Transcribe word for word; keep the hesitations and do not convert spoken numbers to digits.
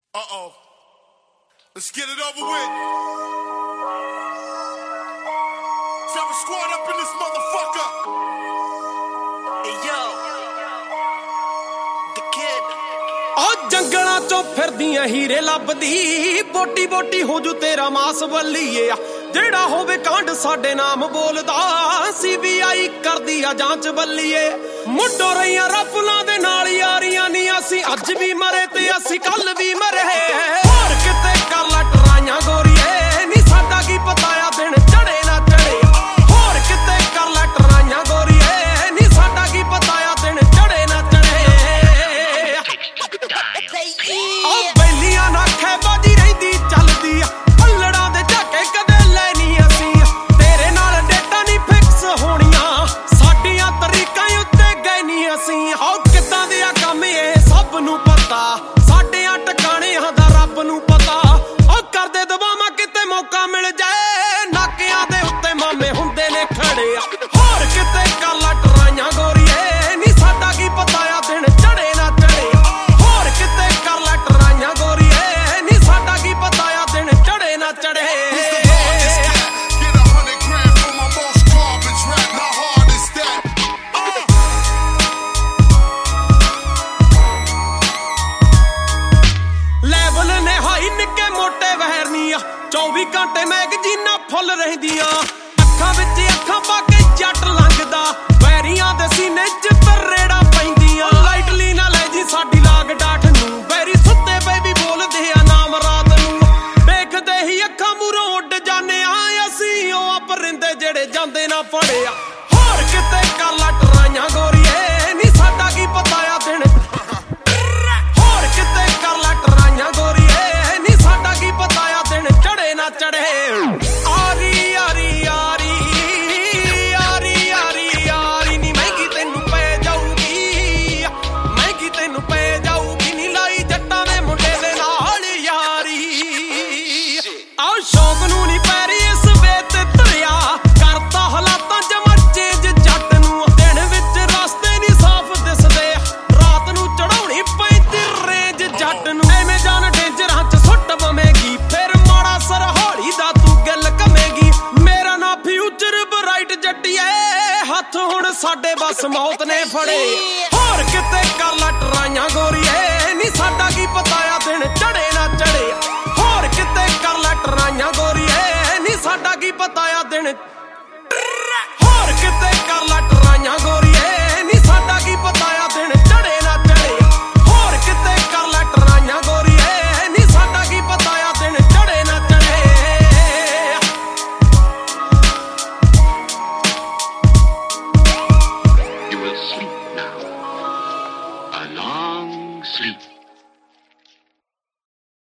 Uh-oh. Let's get it over with. Seven squad up in this motherfucker. Hey yo, the kid. ਉਹ ਜੰਗਲਾਂ ਚੋਂ ਫਿਰਦੀਆਂ ਹੀਰੇ ਲੱਭਦੀ ਬੋਟੀ ਬੋਟੀ ਹੋ ਜੂ ਤੇਰਾ ਮਾਸ ਵੱਲੀਏ ਜਿਹੜਾ ਹੋਵੇ ਕਾਂਡ ਸਾਡੇ ਨਾਮ ਬੋਲਦਾ ਸੀਬੀਆਈ ਕਰਦੀ ਆ ਜਾਂਚ ਬੱਲੀਏ ਮੁੱਢੋਂ ਰਹੀਆਂ ਰਫਲਾਂ ਦੇ ਨਾਲ ਯਾਰੀਆਂ ਨਹੀਂ ਅਸੀਂ ਅੱਜ ਵੀ ਮਰੇ ਤੇ ਅਸੀਂ ਕੱਲ ਵੀ ਮਰੇ ਹੋਰ ਕਿਤੇ ਕਰ ਲੈ ਟਰਾਈਆਂ ਗੋਰੀਏ ਨਹੀਂ ਸਾਡਾ ਕੀ ਪਤਾ ਆ ਦਿਨ ਚੜੇ ਨਾ ਚੜੇ ਹੋਰ ਕਿਤੇ ਕਰ ਲੈ ਟਰਾਈਆਂ ਗੋਰੀਏ ਨਹੀਂ ਸਾਡਾ ਕੀ ਪਤਾ ਆ ਦਿਨ ਚੜੇ ਨਾ ਚੜੇ ਉਹ ਬੈਲੀਆਂ ਨਾ ਖੈਬਾਜੀ ਰਹਿੰਦੀ ਚੱਲਦੀ ਆ ਪੱਲੜਾਂ ਦੇ ਝਾਕੇ ਕਦੇ ਲੈ ਨਹੀਂ ਅਸੀਂ ਤੇਰੇ ਨਾਲ ਡੇਟਾ ਨਹੀਂ ਫਿਕਸ ਹੋਣੀਆਂ ਸਾਡੀਆਂ ਤਰੀਕਾਂ ਉੱਤੇ ਗਏ ਨਹੀਂ ਅਸੀਂ ਹੋ ਕਿੱਦਾਂ ਦੇ ਆ ਕੰਮ ਇਹ ਸਭ ਨੂੰ ਪਤਾ ਸਾਡਿਆਂ ਟਿਕਾਣਿਆਂ ਦਾ ਰੱਬ ਨੂੰ ਪਤਾ ਉਹ ਕਰਦੇ ਦਬਾਵਾਂ ਕਿਤੇ ਮੌਕਾ ਮਿਲ ਜਾਏ ਨਾਕਿਆਂ ਦੇ ਉੱਤੇ ਮਾਮੇ ਹੁੰਦੇ ਨੇ ਖੜੇ ਆ ਹੋਰ ਕਿਤੇ ਕਾਲਾ ਟਰਾਈਆਂ ਗੋਰੀਏ ਨਹੀਂ ਸਾਡਾ ਕੀ ਪਤਾ ਆ ਦਿਨ ਚੜੇ ਨਾ ਚੜੇ ਹੋਰ ਕਿਤੇ ਕਰ ਲੈ ਟਰਾਈਆਂ ਗੋਰੀਏ ਨਹੀਂ ਸਾਡਾ ਕੀ ਪਤਾ ਆ ਦਿਨ ਚੜੇ ਨਾ ਚੜੇ ਚੌਵੀ ਘੰਟੇ ਮੈਗਜ਼ੀਨਾਂ ਫੁੱਲ ਰਹਿੰਦੀਆਂ ਅੱਖਾਂ ਵਿੱਚ ਅੱਖਾਂ ਪਾ ਕੇ ਜੱਟ ਲੰਘਦਾ ਵੈਰੀਆਂ ਦੇ ਸੀਨੇ 'ਚ ਤਰੇੜਾ ਪੈਂਦੀਆਂ ਲਾਈਟਲੀ ਨਾ ਲੈ ਜੀ ਸਾਡੀ ਲਾਗ ਡਾਠ ਨੂੰ ਵੈਰੀ ਸੁੱਤੇ ਪਏ ਵੀ ਬੋਲਦੇ ਆ ਨਾਮ ਰਾਤ ਨੂੰ ਵੇਖਦੇ ਹੀ ਅੱਖਾਂ ਮੂਹਰੋਂ ਉੱਡ ਜਾਂਦੇ ਆ ਅਸੀਂ ਉਹ ਪਰਿੰਦੇ ਜਿਹੜੇ ਜਾਂਦੇ ਨਾ ਫੜਿਆ ਹੋਰ ਕਿਤੇ ਕਰ ਲੈ ਟਰਾਈਆਂ ਗੋਰੀਏ ਨਹੀਂ ਸਾਡਾ ਕੀ ਪਤਾ ਆ ਦਿਨ ਹੋਰ ਕਿਤੇ ਕਰ ਲੈ ਟਰਾਈਆਂ ਗੋਰੀਏ ਨਹੀਂ ਸਾਡਾ ਕੀ ਪਤਾ ਆ ਦਿਨ ਚੜੇ ਨਾ ਚੜੇ ਆਰੀ ਆਰੀ ਆਰੀ ਆਰੀ ਆਰੀ ਆਰੀ ਨੀ ਮਹਿੰਗੀ ਤੈਨੂੰ ਪੈ ਜਾਊਗੀ ਮਹਿੰਗੀ ਤੈਨੂੰ ਪੈ ਜਾਊਗੀ ਨੀ ਲਾਈ ਜੱਟਾਂ ਦੇ ਮੁੰਡੇ ਦੇ ਨਾਲ ਯਾਰੀ ਆਹ ਸ਼ੌਕ ਨੂੰ ਨੀ ਪੈ ਰਹੀ ਇਸ ਵੇ ਤੇ ਧਰਿਆ ਕਰਤਾ ਹਾਲਾਤਾਂ ਜਮਾ ਚੇਂਜ ਜੱਟ ਨੂੰ ਦਿਨ ਵਿੱਚ ਰਸਤੇ ਨੀ ਸਾਫ਼ ਦਿਸਦੇ ਰਾਤ ਨੂੰ ਚੜਾਉਣੀ ਪੈਂਦੀ ਰੇਂਜ ਜੱਟ ਨੂੰ ਐਵੇਂ ਜਾਨ ਡੇਂਜਰਾਂ 'ਚ ਸੁੱਟ ਬਵੇਂਗੀ ਫਿਰ ਮਾੜਾ ਸਰ ਹੌਲੀ ਦਾ ਤੂੰ ਗੱਲ ਕਵੇਂਗੀ ਮੇਰਾ ਨਾ ਫਿਊਚਰ ਬਰਾਈਟ ਜੱਟੀਏ ਹੱਥ ਹੁਣ ਸਾਡੇ ਬਸ ਮੌਤ ਨੇ ਫੜੇ ਹੋਰ ਕਿਤੇ ਕਰ ਲੈ ਟਰਾਈਆਂ ਗੋਰੀਏ ਨਹੀਂ ਸਾਡਾ ਕੀ ਪਤਾ ਆ ਦਿਨ ਚੜੇ ਨਾ ਚੜੇ ਹੋਰ ਕਿਤੇ ਕਰ ਲੈ ਟਰਾਈਆਂ ਗੋਰੀਏ ਨਹੀਂ ਸਾਡਾ ਕੀ ਪਤਾ ਆ ਦਿਨ ਹੋਰ ਕਿਤੇ ਕਰ ਲੈ ਟਰਾਈਆਂ ਗੋਰੀਏ ਨਹੀਂ ਸਾਡਾ ਕੀ ਪਤਾ ਆ ਦਿਨ ਚੜੇ ਨਾ ਚੜੇ ਹੋਰ ਕਿਤੇ ਕਰ ਲੈ ਟਰਾਈਆਂ ਗੋਰੀਏ ਨਹੀਂ ਸਾਡਾ ਕੀ ਪਤਾ ਆ ਦਿਨ ਚੜੇ ਨਾ ਚੜੇ You will sleep now, a long sleep.